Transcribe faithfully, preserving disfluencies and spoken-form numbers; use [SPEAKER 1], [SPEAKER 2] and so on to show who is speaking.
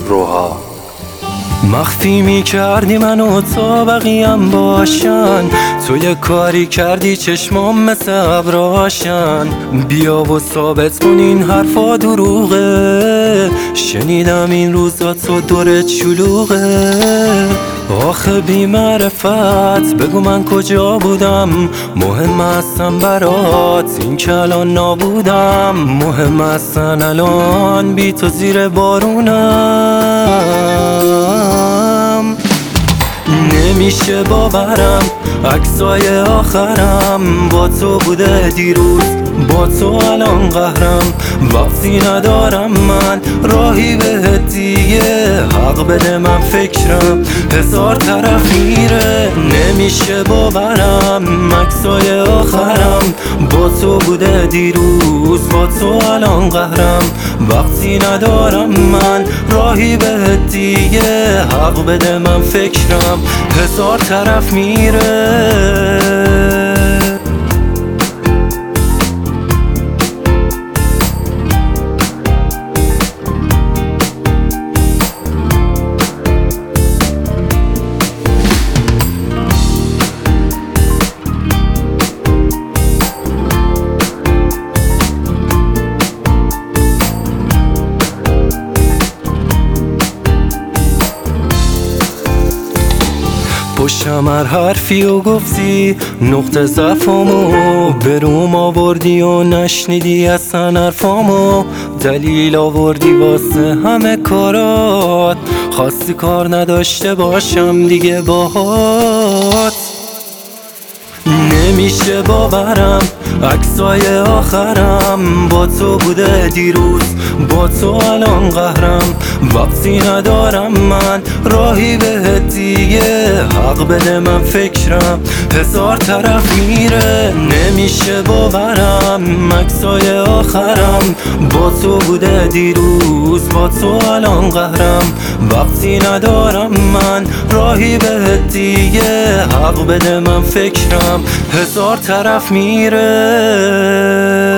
[SPEAKER 1] روها.
[SPEAKER 2] مخفی می کردی منو تا بقیم باشن، تو یه کاری کردی چشمام مثل ابراشن. بیا و ثابت کن این حرفا دروغه، شنیدم این روزا تو دورت شلوغه. آخه بی معرفت بگو من کجا بودم، مهم هستم برات این که الان نابودم. مهم هستن الان بی تو زیر بارونم. نمیشه باورم عکسای آخرم با تو بوده دیروز، با تو الان قهرم. وقتی ندارم من راهی بهت دیگه، حق بده من فکرم هزار طرف میره. نمیشه باورم عکسای آخرم با تو بوده دیروز، با تو الان قهرم. وقتی ندارم من راهی بهت دیگه، حق بده من فکرم هزار طرف میره. پشتم هر حرفی و گفتی نقطه ضعفامو، بروم آوردی و نشنیدی اصلا حرفامو. دلیل آوردی واسه همه کارات، خواستی کار نداشته باشم دیگه باهات. نمیشه باورم عکسای آخرم با تو بوده دیروز، با تو الان قهرم. وقتی ندارم من راهی بهت دیگه، حق بده من فکرم هزار طرف میره. نمیشه باورم عکسای آخرم با تو بوده دیروز، با تو الان قهرم. وقتی ندارم من راهی بهت دیگه، حق بده من فکرم هزار طرف میره.